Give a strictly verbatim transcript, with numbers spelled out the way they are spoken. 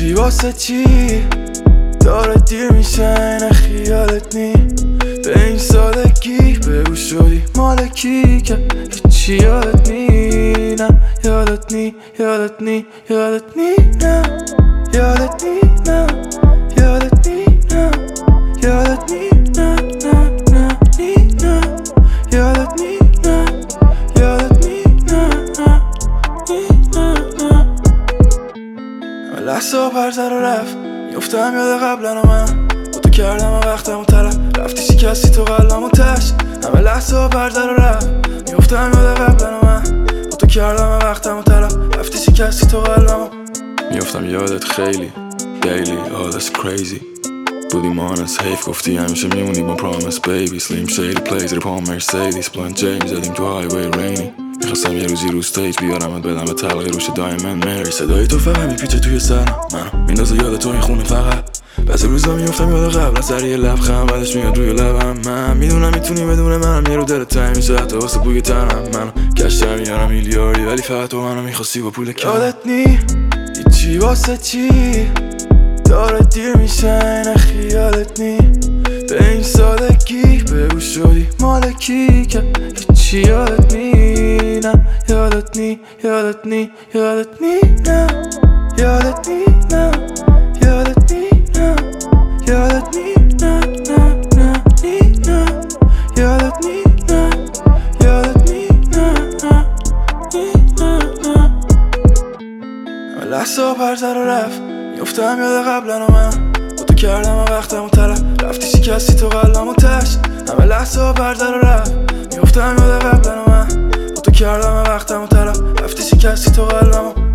چی واسه چی داره دیر میشه نه خیالت نی به این سادگی بگو شدی مالکی که هیچی یادت نی نه یادت نی یادت نی یادت نی نه یادت نی نه یادت نی نه یادت نی نه نه نه نی نه یادت نی نه یادت نی نه نه نی نه نه همه لحظه ها پرزر و رفت میفتم یاد قبلا و من با تو کردم و وقتم و طلب رفتی شکستی تو قلبم و تش همه لحظه ها پرزر و رفت میفتم یاد قبلا و من با تو کردم و وقتم و طلب رفتی شکستی تو قلبم و میفتم یادت خیلی daily oh that's crazy بودیم آنس حیف گفتی همیشه میمونی با promise baby slim shady plays رو پام مرسیدیس بلند جیمز زدیم تو highway rainy میخواستم یه روزی رو ستیج بیارمت بدم به طلقه روش دایمند مری صدای تو فقط میپیچه توی سرم منو میندازه یاد تو این خونه فقط بعضی روزا میفتم یاد قبل از سر یه لبخند بعدش میاد روی لبم من میدونم میتونی بدون منم یه رو دلت تنگ میشه حتی واسه بوی تنم منو گشتم میارم میلیاردی ولی فقط تو منو میخواستی با پول کم یادت نی هیچی واسه چی داره دیر میشه نه خیالت نی به این سادگی بگو شدی مالکی که هیچی یادت نی نه یادت نی یادت نی یادت نی نه یادت نی نه یادت نی نه یادت نی نه نه نه نی نه یادت نی نه یادت نی نه نه نی نه نه همه لحظه ها پرزر و رفت میفتم یاد قبلا و من با تو کردم و وقتم و طلب رفتی شکستی تو قلبم و تش همه لحظه ها پرزر و رفت میفتم یاد قبلا و من با تو کردم و وقتم و طلب رفتی شکستی تو قلبم و